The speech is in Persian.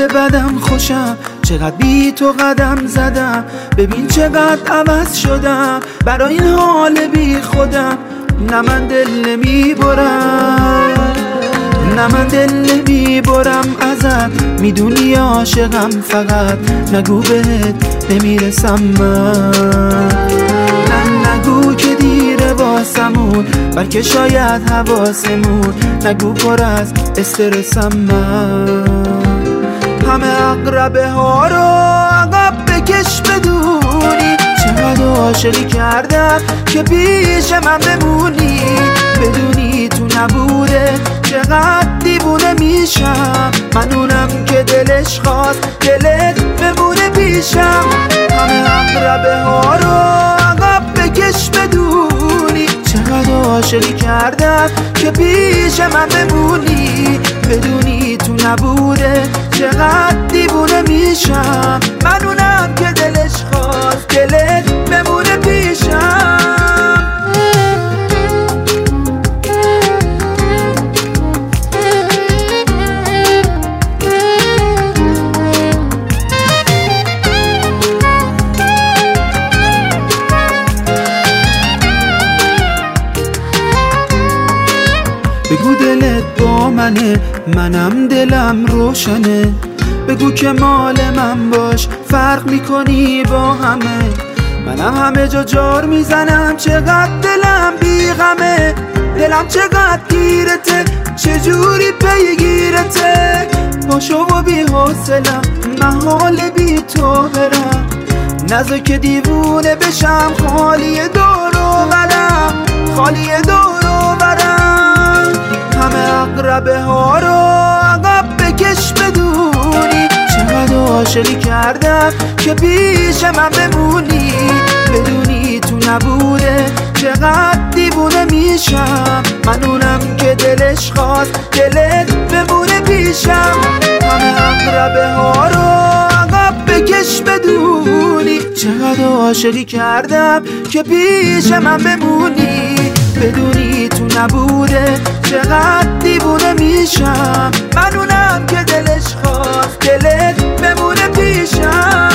بدم خوشم، چقدر بی تو قدم زدم. ببین چقدر عوض شدم برای این حال بی خودم. نه من دل نمیبرم، نه من دل نمیبرم ازت، میدونی عاشقم فقط نگو بهت نمیرسم من. نه نگو که دیره واسمون، بلکه شاید حواسمون، نگو پر از استرسم من. همه اقربه ها رو عقب بکش بدونی چقدر عاشقی کردم که پیش من بمونی. بدونی تو نبوده چقدر دیوونه میشم، من اونم که دلش خواست دلت بمونه پیشم. همه اقربه ها رو عقب بکش بدونی چقدر عاشقی کردم که پیش من بمونی. بدونی تو نبوده چقدر دیوونه میشم، من اونم که دلش خواست دلت بمونه پیشم. بگو دلت با منه، منم دلم روشنه. بگو که مال من باش، فرق میکنی با همه. منم همه جا جار میزنم، چقدر دلم بی غمه. دلم چقدر گیرته، چجوری پیگیرته. باشو و بی حوصلم، محال بی تو برم. نذار که دیوونه بشم، خالی دور و برم، خالی دور و برم. همه اقربه ها رو عقب بکش بدونی چقدر عاشقی کردم که پیش من بمونی. بدونی تو نبوده چقدر دیوونه میشم، من اونم که دلش خواست دلت بمونه پیشم. همه اقربه ها رو عقب بکش بدونی چقدر عاشقی کردم که پیش من بمونی. بدونی تو نبوده چقدر دیوونه میشم، من اونم که دلش خواست دلت بمونه پیشم.